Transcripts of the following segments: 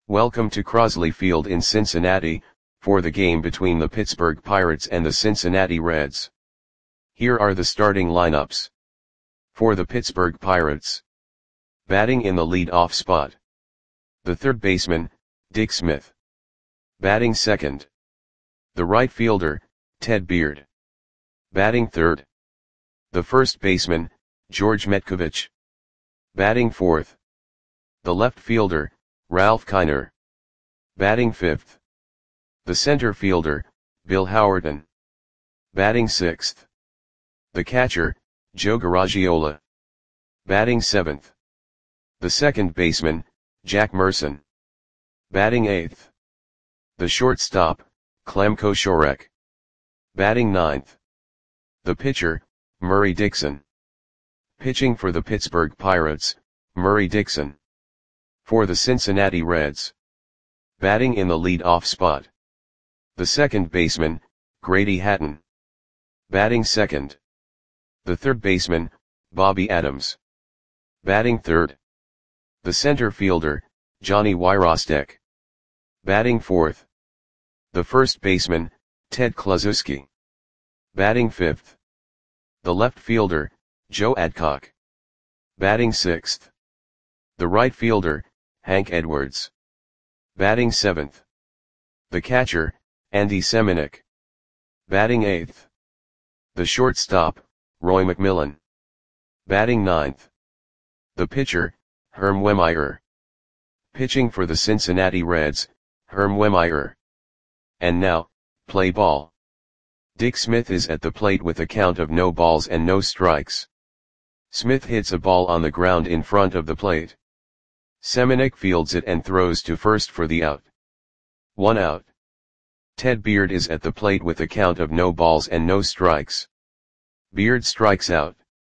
Welcome to Crosley Field in Cincinnati, for the game between the Pittsburgh Pirates and the Cincinnati Reds. Here are the starting lineups. For the Pittsburgh Pirates. Batting in the lead-off spot. The third baseman, Dick Smith. Batting second. The right fielder, Ted Beard. Batting third. The first baseman, George Metcovich. Batting fourth. The left fielder, Ralph Kiner. Batting fifth. The center fielder, Bill Howerton. Batting sixth. The catcher, Joe Garagiola. Batting seventh. The second baseman, Jack Merson. Batting eighth. The shortstop, Clem Koshorek. Batting ninth. The pitcher, Murray Dixon. Pitching for the Pittsburgh Pirates, Murray Dixon. For the Cincinnati Reds. Batting in the lead-off spot. The second baseman, Grady Hatton. Batting second. The third baseman, Bobby Adams. Batting third. The center fielder, Johnny Wyrostek. Batting fourth. The first baseman, Ted Kluszewski. Batting fifth. The left fielder, Joe Adcock. Batting sixth. The right fielder, Hank Edwards. Batting seventh. The catcher, Andy Semenuk. Batting eighth. The shortstop, Roy McMillan. Batting ninth. The pitcher, Herm Wehmeyer. Pitching for the Cincinnati Reds, Herm Wehmeyer. And now, play ball. Dick Smith is at the plate with a count of no balls and no strikes. Smith hits a ball on the ground in front of the plate. Semenuk fields it and throws to first for the out. 1 out. Ted Beard is at the plate with a count of no balls and no strikes. Beard strikes out.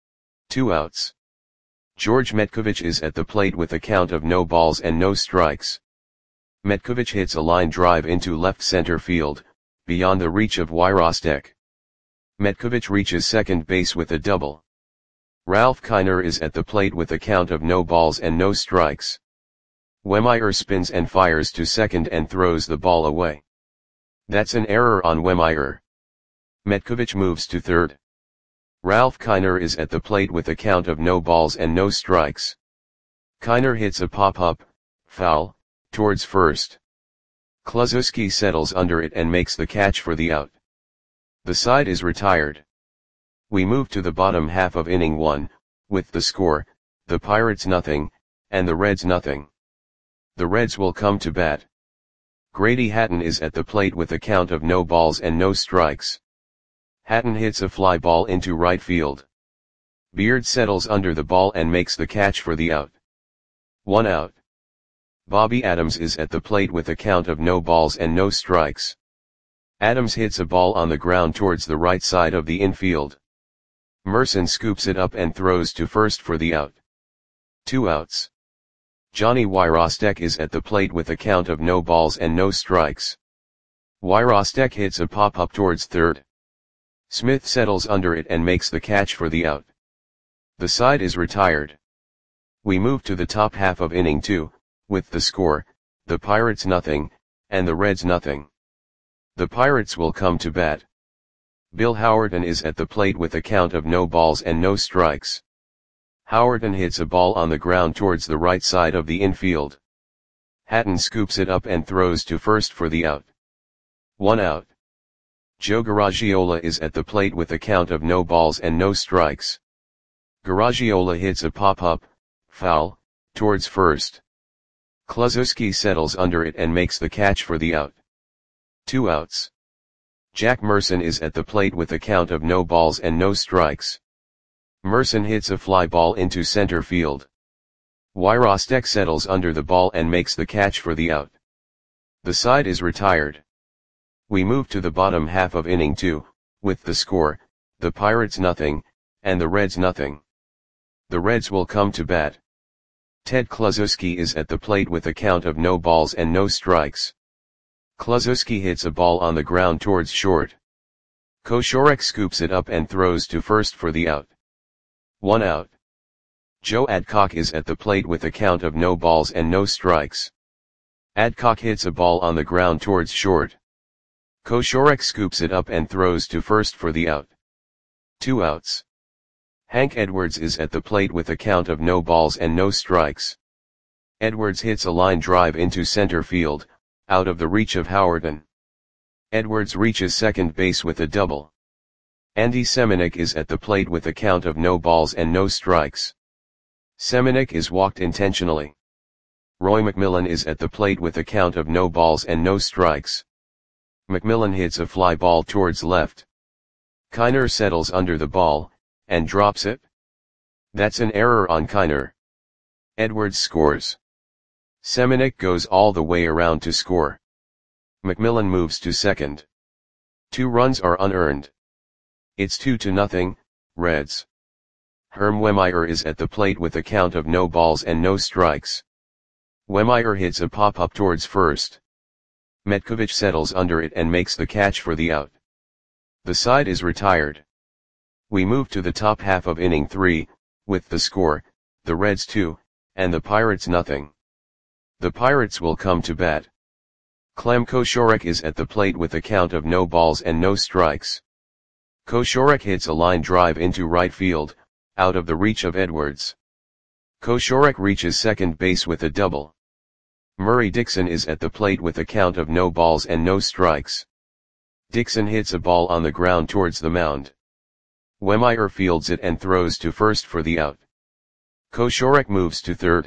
2 outs. George Metcovich is at the plate with a count of no balls and no strikes. Metcovich hits a line drive into left center field, beyond the reach of Wyrostek. Metcovich reaches second base with a double. Ralph Kiner is at the plate with a count of no balls and no strikes. Wehmeyer spins and fires to second and throws the ball away. That's an error on Wehmeyer. Metcovich moves to third. Ralph Kiner is at the plate with a count of no balls and no strikes. Kiner hits a pop-up, foul, towards first. Kluszewski settles under it and makes the catch for the out. The side is retired. We move to the bottom half of inning 1, with the score, the Pirates nothing, and the Reds nothing. The Reds will come to bat. Grady Hatton is at the plate with a count of no balls and no strikes. Hatton hits a fly ball into right field. Beard settles under the ball and makes the catch for the out. 1 out. Bobby Adams is at the plate with a count of no balls and no strikes. Adams hits a ball on the ground towards the right side of the infield. Merson scoops it up and throws to first for the out. 2 outs. Johnny Wyrostek is at the plate with a count of no balls and no strikes. Wyrostek hits a pop-up towards third. Smith settles under it and makes the catch for the out. The side is retired. We move to the top half of inning 2, with the score, the Pirates nothing, and the Reds nothing. The Pirates will come to bat. Bill Howerton is at the plate with a count of no balls and no strikes. Howerton hits a ball on the ground towards the right side of the infield. Hatton scoops it up and throws to first for the out. 1 out. Joe Garagiola is at the plate with a count of no balls and no strikes. Garagiola hits a pop-up, foul, towards first. Kluszewski settles under it and makes the catch for the out. 2 outs. Jack Merson is at the plate with a count of no balls and no strikes. Merson hits a fly ball into center field. Wyrostek settles under the ball and makes the catch for the out. The side is retired. We move to the bottom half of inning 2, with the score, the Pirates nothing, and the Reds nothing. The Reds will come to bat. Ted Kluszewski is at the plate with a count of no balls and no strikes. Kluszewski hits a ball on the ground towards short. Koshorek scoops it up and throws to first for the out. 1 out. Joe Adcock is at the plate with a count of no balls and no strikes. Adcock hits a ball on the ground towards short. Koshorek scoops it up and throws to first for the out. 2 outs. Hank Edwards is at the plate with a count of no balls and no strikes. Edwards hits a line drive into center field, out of the reach of Howerton. Edwards reaches second base with a double. Andy Semenuk is at the plate with a count of no balls and no strikes. Semenuk is walked intentionally. Roy McMillan is at the plate with a count of no balls and no strikes. McMillan hits a fly ball towards left. Kiner settles under the ball, and drops it. That's an error on Kiner. Edwards scores. Semenuk goes all the way around to score. McMillan moves to second. 2 runs are unearned. It's 2-0, Reds. Herm Wehmeyer is at the plate with a count of no balls and no strikes. Wehmeyer hits a pop-up towards first. Metkovich settles under it and makes the catch for the out. The side is retired. We move to the top half of inning 3, with the score, the Reds 2, and the Pirates nothing. The Pirates will come to bat. Clem Koshorek is at the plate with a count of no balls and no strikes. Koshorek hits a line drive into right field, out of the reach of Edwards. Koshorek reaches second base with a double. Murray Dixon is at the plate with a count of no balls and no strikes. Dixon hits a ball on the ground towards the mound. Wehmeyer fields it and throws to first for the out. Koshorek moves to third.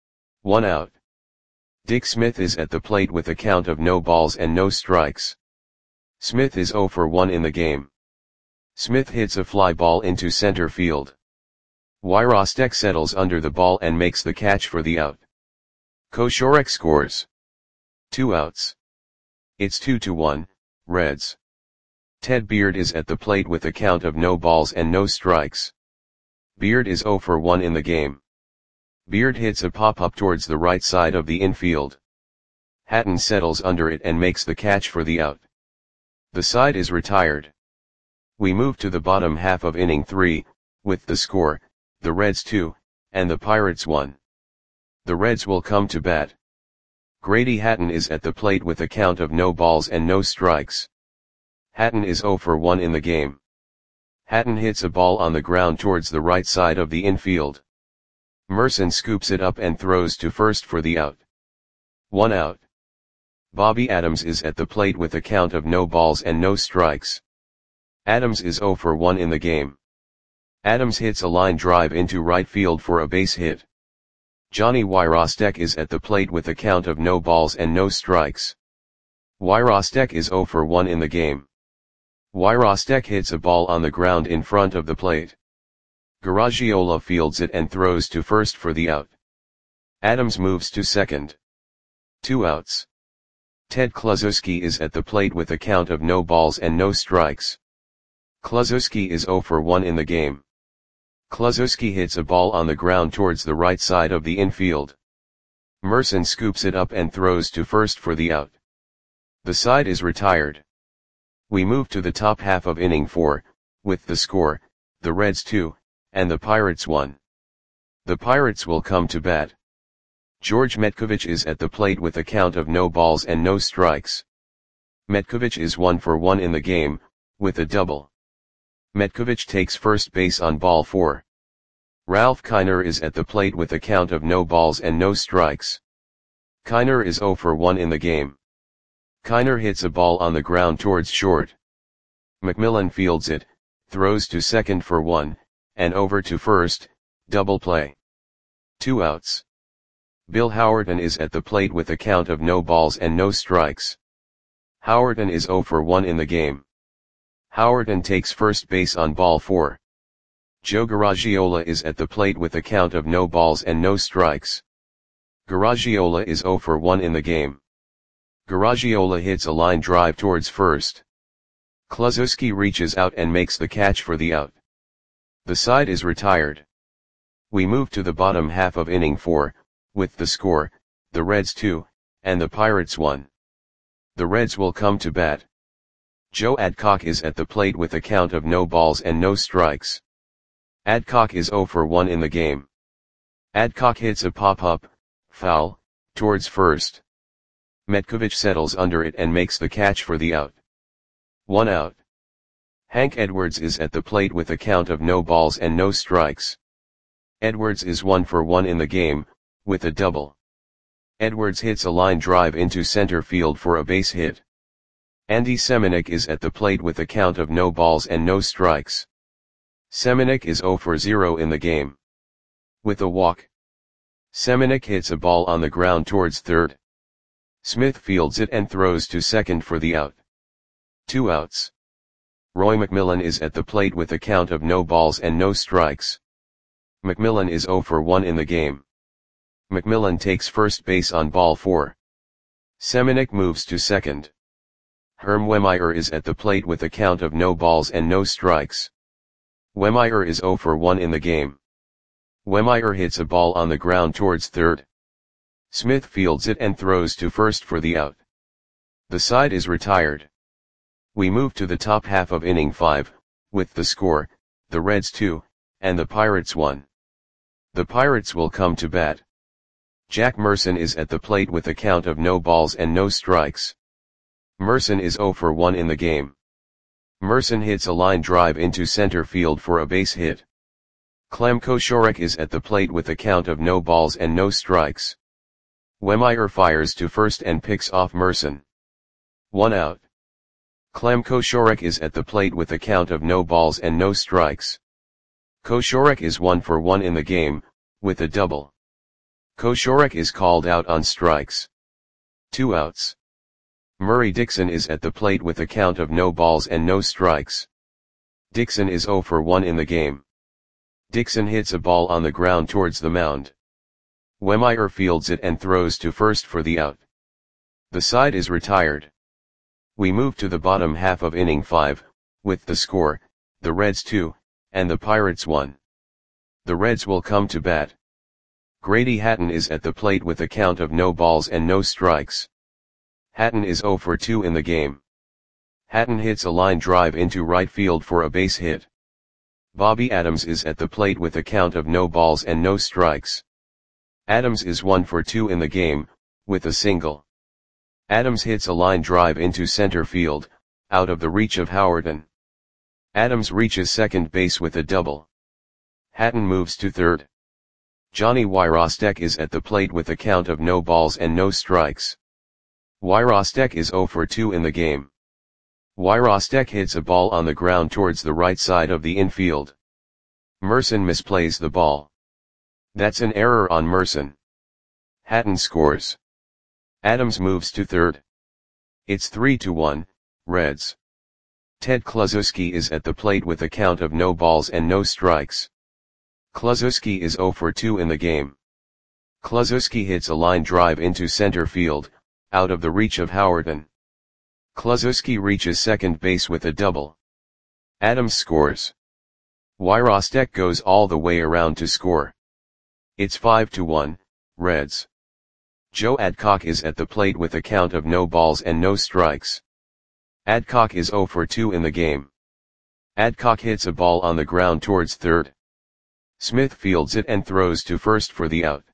1 out. Dick Smith is at the plate with a count of no balls and no strikes. Smith is 0 for 1 in the game. Smith hits a fly ball into center field. Wyrostek settles under the ball and makes the catch for the out. Koshorek scores. 2 outs. It's 2-1, Reds. Ted Beard is at the plate with a count of no balls and no strikes. Beard is 0 for 1 in the game. Beard hits a pop-up towards the right side of the infield. Hatton settles under it and makes the catch for the out. The side is retired. We move to the bottom half of inning 3, with the score, the Reds 2, and the Pirates 1. The Reds will come to bat. Grady Hatton is at the plate with a count of no balls and no strikes. Hatton is 0 for 1 in the game. Hatton hits a ball on the ground towards the right side of the infield. Merson scoops it up and throws to first for the out. 1 out. Bobby Adams is at the plate with a count of no balls and no strikes. Adams is 0 for 1 in the game. Adams hits a line drive into right field for a base hit. Johnny Wyrostek is at the plate with a count of no balls and no strikes. Wyrostek is 0 for 1 in the game. Wyrostek hits a ball on the ground in front of the plate. Garagiola fields it and throws to first for the out. Adams moves to second. 2 outs. Ted Kluszewski is at the plate with a count of no balls and no strikes. Kluszewski is 0 for 1 in the game. Kluszewski hits a ball on the ground towards the right side of the infield. Merson scoops it up and throws to first for the out. The side is retired. We move to the top half of inning 4, with the score, the Reds 2, and the Pirates 1. The Pirates will come to bat. George Metkovich is at the plate with a count of no balls and no strikes. Metkovich is 1 for 1 in the game, with a double. Metkovich takes first base on ball 4. Ralph Kiner is at the plate with a count of no balls and no strikes. Kiner is 0 for 1 in the game. Kiner hits a ball on the ground towards short. McMillan fields it, throws to second for 1, and over to first, double play. 2 outs. Bill Howerton is at the plate with a count of no balls and no strikes. Howerton is 0 for 1 in the game. Howerton takes first base on ball 4. Joe Garagiola is at the plate with a count of no balls and no strikes. Garagiola is 0 for 1 in the game. Garagiola hits a line drive towards first. Kluszewski reaches out and makes the catch for the out. The side is retired. We move to the bottom half of inning 4, with the score, the Reds 2, and the Pirates 1. The Reds will come to bat. Joe Adcock is at the plate with a count of no balls and no strikes. Adcock is 0 for 1 in the game. Adcock hits a pop-up, foul, towards first. Metkovic settles under it and makes the catch for the out. 1 out. Hank Edwards is at the plate with a count of no balls and no strikes. Edwards is 1 for 1 in the game, with a double. Edwards hits a line drive into center field for a base hit. Andy Semenuk is at the plate with a count of no balls and no strikes. Semenuk is 0 for 0 in the game. With a walk. Semenuk hits a ball on the ground towards third. Smith fields it and throws to second for the out. 2 outs. Roy McMillan is at the plate with a count of no balls and no strikes. McMillan is 0 for 1 in the game. McMillan takes first base on ball 4. Semenuk moves to second. Herm Wehmeyer is at the plate with a count of no balls and no strikes. Wehmeyer is 0 for 1 in the game. Wehmeyer hits a ball on the ground towards third. Smith fields it and throws to first for the out. The side is retired. We move to the top half of inning 5, with the score, the Reds 2, and the Pirates 1. The Pirates will come to bat. Jack Merson is at the plate with a count of no balls and no strikes. Merson is 0 for 1 in the game. Merson hits a line drive into center field for a base hit. Clem Koshorek is at the plate with a count of no balls and no strikes. Wehmeyer fires to first and picks off Merson. 1 out. Clem Koshorek is at the plate with a count of no balls and no strikes. Koshorek is 1 for 1 in the game, with a double. Koshorek is called out on strikes. 2 outs. Murray Dixon is at the plate with a count of no balls and no strikes. Dixon is 0 for 1 in the game. Dixon hits a ball on the ground towards the mound. Wehmeyer fields it and throws to first for the out. The side is retired. We move to the bottom half of inning 5, with the score, the Reds 2, and the Pirates 1. The Reds will come to bat. Grady Hatton is at the plate with a count of no balls and no strikes. Hatton is 0 for 2 in the game. Hatton hits a line drive into right field for a base hit. Bobby Adams is at the plate with a count of no balls and no strikes. Adams is 1 for 2 in the game, with a single. Adams hits a line drive into center field, out of the reach of Howerton. Adams reaches second base with a double. Hatton moves to third. Johnny Wyrostek is at the plate with a count of no balls and no strikes. Wyrostek is 0 for 2 in the game. Wyrostek hits a ball on the ground towards the right side of the infield. Merson misplays the ball. That's an error on Merson. Hatton scores. Adams moves to third. It's 3-1, Reds. Ted Kluszewski is at the plate with a count of no balls and no strikes. Kluszewski is 0 for 2 in the game. Kluszewski hits a line drive into center field, out of the reach of Howerton. Kluszewski reaches second base with a double. Adams scores. Wyrostek goes all the way around to score. It's 5-1, Reds. Joe Adcock is at the plate with a count of no balls and no strikes. Adcock is 0 for 2 in the game. Adcock hits a ball on the ground towards third. Smith fields it and throws to first for the out.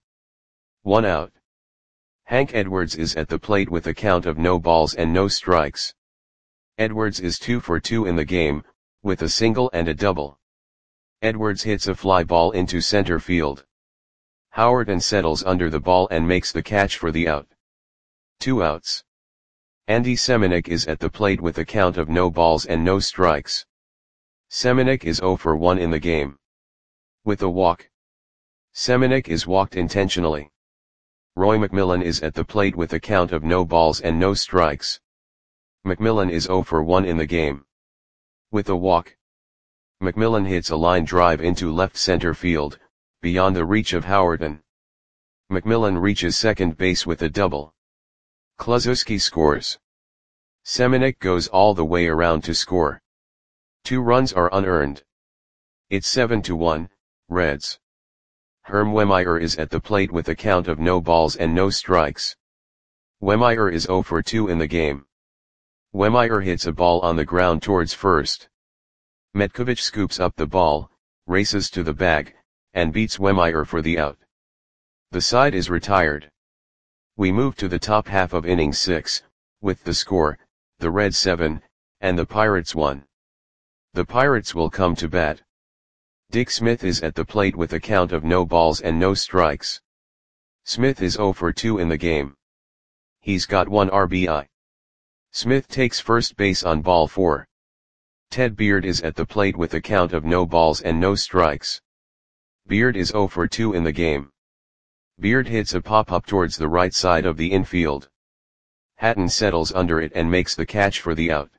1 out. Hank Edwards is at the plate with a count of no balls and no strikes. Edwards is 2 for 2 in the game, with a single and a double. Edwards hits a fly ball into center field. Howerton settles under the ball and makes the catch for the out. 2 outs. Andy Semenuk is at the plate with a count of no balls and no strikes. Semenuk is 0 for 1 in the game. With a walk. Semenuk is walked intentionally. Roy McMillan is at the plate with a count of no balls and no strikes. McMillan is 0 for 1 in the game. With a walk. McMillan hits a line drive into left center field, beyond the reach of Howerton. McMillan reaches second base with a double. Kluszewski scores. Semenuk goes all the way around to score. 2 runs are unearned. It's 7-1, Reds. Herm Wehmeyer is at the plate with a count of no balls and no strikes. Wehmeyer is 0 for 2 in the game. Wehmeyer hits a ball on the ground towards first. Metkovic scoops up the ball, races to the bag, and beats Wehmeyer for the out. The side is retired. We move to the top half of inning 6, with the score, the Reds 7, and the Pirates 1. The Pirates will come to bat. Dick Smith is at the plate with a count of no balls and no strikes. Smith is 0 for 2 in the game. He's got 1 RBI. Smith takes first base on ball 4. Ted Beard is at the plate with a count of no balls and no strikes. Beard is 0 for 2 in the game. Beard hits a pop-up towards the right side of the infield. Hatton settles under it and makes the catch for the out.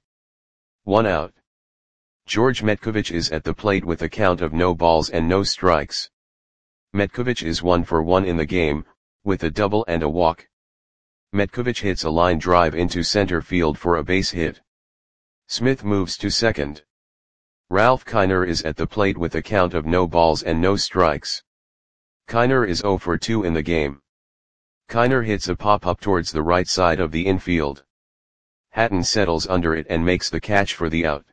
1 out. George Metkovich is at the plate with a count of no balls and no strikes. Metkovich is 1 for 1 in the game, with a double and a walk. Metkovich hits a line drive into center field for a base hit. Smith moves to second. Ralph Kiner is at the plate with a count of no balls and no strikes. Kiner is 0 for 2 in the game. Kiner hits a pop-up towards the right side of the infield. Hatton settles under it and makes the catch for the out.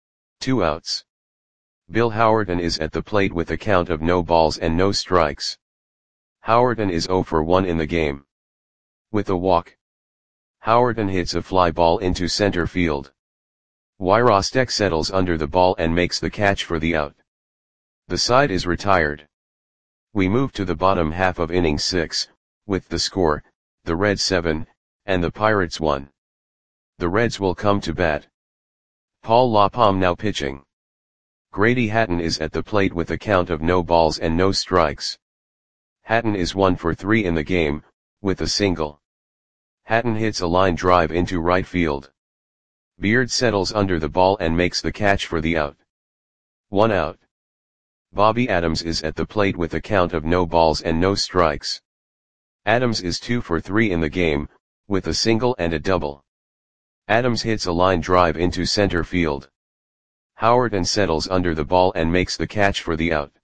2 outs. Bill Howerton is at the plate with a count of no balls and no strikes. Howerton is 0 for 1 in the game. With a walk. Howerton hits a fly ball into center field. Wyrostek settles under the ball and makes the catch for the out. The side is retired. We move to the bottom half of inning 6, with the score, the Reds 7, and the Pirates 1. The Reds will come to bat. Paul LaPalme now pitching. Grady Hatton is at the plate with a count of no balls and no strikes. Hatton is 1 for 3 in the game, with a single. Hatton hits a line drive into right field. Beard settles under the ball and makes the catch for the out. 1 out. Bobby Adams is at the plate with a count of no balls and no strikes. Adams is 2 for 3 in the game, with a single and a double. Adams hits a line drive into center field. Howerton settles under the ball and makes the catch for the out.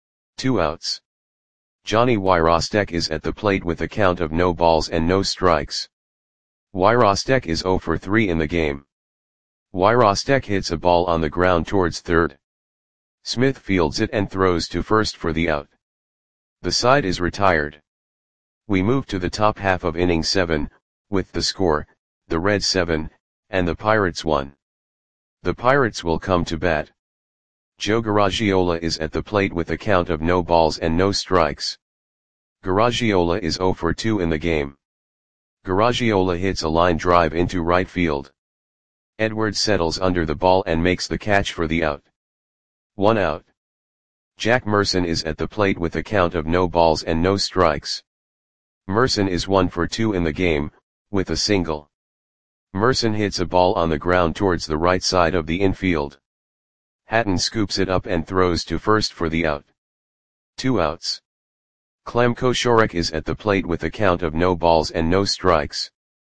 2 outs. Johnny Wyrostek is at the plate with a count of no balls and no strikes. Wyrostek is 0 for 3 in the game. Wyrostek hits a ball on the ground towards third. Smith fields it and throws to first for the out. The side is retired. We move to the top half of inning 7, with the score, the Reds 7, and the Pirates 1. The Pirates will come to bat. Joe Garagiola is at the plate with a count of no balls and no strikes. Garagiola is 0 for 2 in the game. Garagiola hits a line drive into right field. Edwards settles under the ball and makes the catch for the out. 1 out. Jack Merson is at the plate with a count of no balls and no strikes. Merson is 1 for 2 in the game, with a single. Merson hits a ball on the ground towards the right side of the infield. Hatton scoops it up and throws to first for the out. 2 outs. Clem Koshorek is at the plate with a count of no balls and no strikes.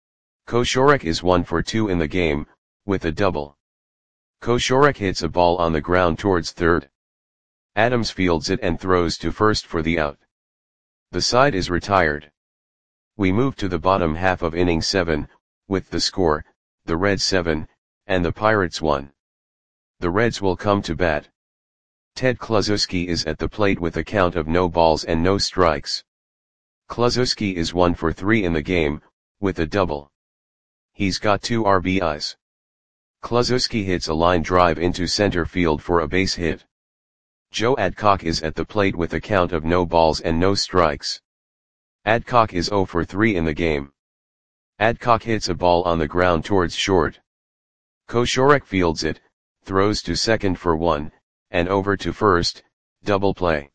Koshorek is 1 for 2 in the game, with a double. Koshorek hits a ball on the ground towards third. Adams fields it and throws to first for the out. The side is retired. We move to the bottom half of inning 7, with the score, the Reds 7, and the Pirates 1. The Reds will come to bat. Ted Kluszewski is at the plate with a count of no balls and no strikes. Kluszewski is 1 for 3 in the game, with a double. He's got 2 RBIs. Kluszewski hits a line drive into center field for a base hit. Joe Adcock is at the plate with a count of no balls and no strikes. Adcock is 0 for 3 in the game. Adcock hits a ball on the ground towards short. Koshorek fields it, throws to second for 1, and over to first, double play.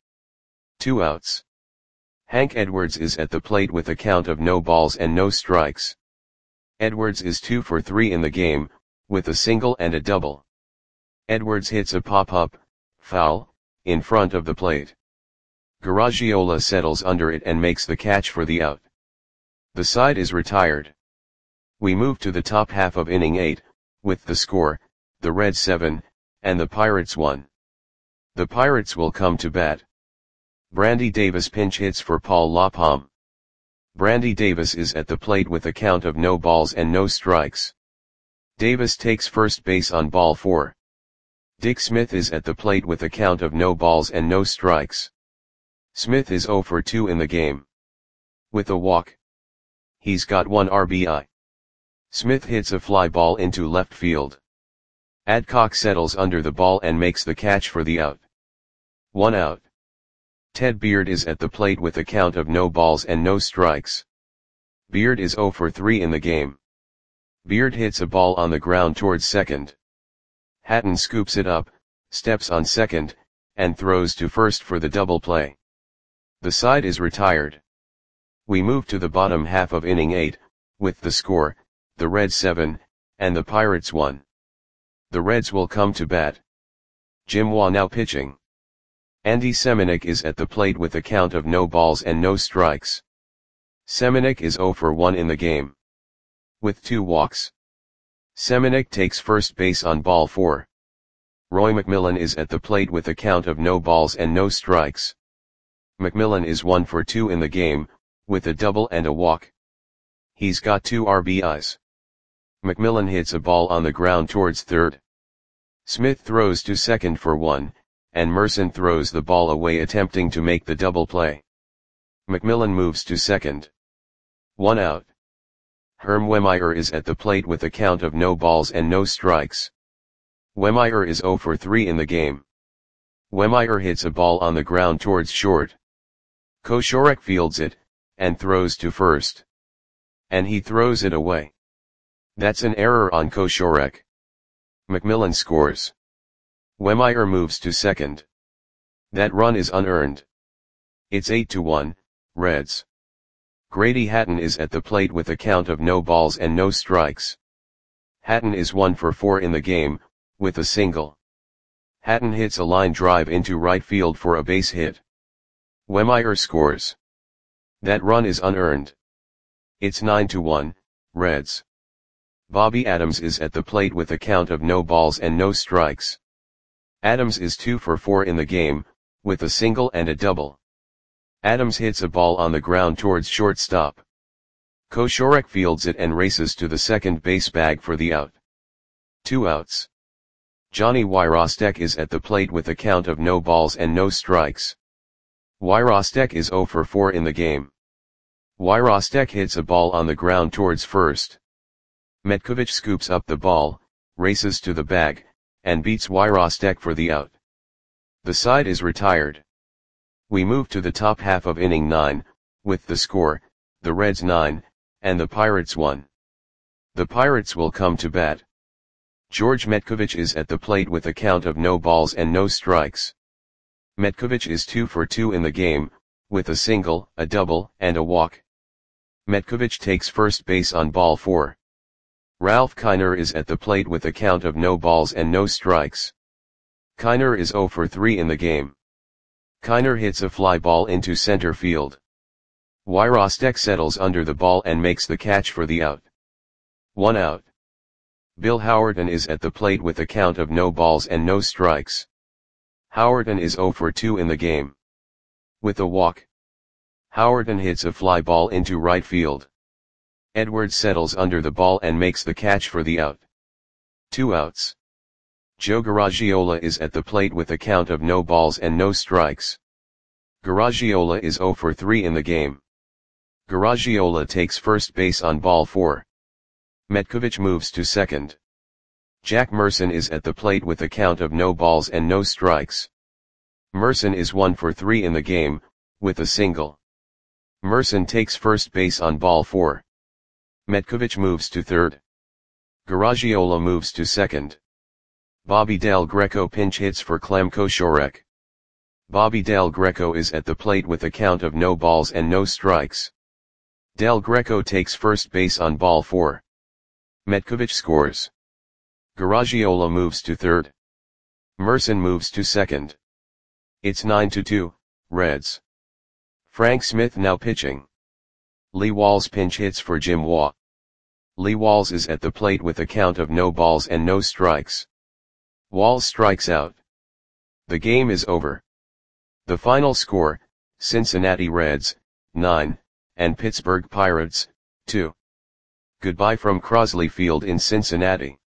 2 outs. Hank Edwards is at the plate with a count of no balls and no strikes. Edwards is 2 for 3 in the game, with a single and a double. Edwards hits a pop-up, foul, in front of the plate. Garagiola settles under it and makes the catch for the out. The side is retired. We move to the top half of inning 8, with the score, the Reds 7, and the Pirates 1. The Pirates will come to bat. Brandy Davis pinch hits for Paul LaPalme. Brandy Davis is at the plate with a count of no balls and no strikes. Davis takes first base on ball 4. Dick Smith is at the plate with a count of no balls and no strikes. Smith is 0 for 2 in the game. With a walk. He's got 1 RBI. Smith hits a fly ball into left field. Adcock settles under the ball and makes the catch for the out. 1 out. Ted Beard is at the plate with a count of no balls and no strikes. Beard is 0 for 3 in the game. Beard hits a ball on the ground towards second. Hatton scoops it up, steps on second, and throws to first for the double play. The side is retired. We move to the bottom half of inning 8, with the score, the Reds 7, and the Pirates 1. The Reds will come to bat. Jim Waugh now pitching. Andy Semenuk is at the plate with a count of no balls and no strikes. Semenuk is 0 for 1 in the game, with 2 walks. Semenuk takes first base on ball 4. Roy McMillan is at the plate with a count of no balls and no strikes. McMillan is 1 for 2 in the game, with a double and a walk. He's got 2 RBIs. McMillan hits a ball on the ground towards third. Smith throws to second for 1, and Merson throws the ball away attempting to make the double play. McMillan moves to second. 1 out. Herm Wehmeyer is at the plate with a count of no balls and no strikes. Wehmeyer is 0 for 3 in the game. Wehmeyer hits a ball on the ground towards short. Koshorek fields it, and throws to first. And he throws it away. That's an error on Koshorek. McMillan scores. Wehmeyer moves to second. That run is unearned. It's 8-1, Reds. Grady Hatton is at the plate with a count of no balls and no strikes. Hatton is 1 for 4 in the game, with a single. Hatton hits a line drive into right field for a base hit. Wehmeyer scores. That run is unearned. It's 9-1, Reds. Bobby Adams is at the plate with a count of no balls and no strikes. Adams is 2 for 4 in the game, with a single and a double. Adams hits a ball on the ground towards shortstop. Koshorek fields it and races to the second base bag for the out. 2 outs. Johnny Wyrostek is at the plate with a count of no balls and no strikes. Wyrostek is 0 for 4 in the game. Wyrostek hits a ball on the ground towards first. Metkovich scoops up the ball, races to the bag, and beats Wyrostek for the out. The side is retired. We move to the top half of inning 9, with the score, the Reds 9, and the Pirates 1. The Pirates will come to bat. George Metkovich is at the plate with a count of no balls and no strikes. Metkovich is 2 for 2 in the game, with a single, a double, and a walk. Metkovich takes first base on ball 4. Ralph Kiner is at the plate with a count of no balls and no strikes. Kiner is 0 for 3 in the game. Kiner hits a fly ball into center field. Wyrostek settles under the ball and makes the catch for the out. 1 out. Bill Howerton is at the plate with a count of no balls and no strikes. Howerton is 0 for 2 in the game, with a walk. Howerton hits a fly ball into right field. Edwards settles under the ball and makes the catch for the out. 2 outs. Joe Garagiola is at the plate with a count of no balls and no strikes. Garagiola is 0 for 3 in the game. Garagiola takes first base on ball 4. Metkovich moves to second. Jack Merson is at the plate with a count of no balls and no strikes. Merson is 1 for 3 in the game, with a single. Merson takes first base on ball 4. Metkovich moves to third. Garagiola moves to second. Bobby Del Greco pinch hits for Clem Koshorek. Bobby Del Greco is at the plate with a count of no balls and no strikes. Del Greco takes first base on ball 4. Metkovich scores. Garagiola moves to third. Merson moves to second. It's 9-2, Reds. Frank Smith now pitching. Lee Walls pinch hits for Jim Waugh. Lee Walls is at the plate with a count of no balls and no strikes. Walls strikes out. The game is over. The final score, Cincinnati Reds, 9, and Pittsburgh Pirates, 2. Goodbye from Crosley Field in Cincinnati.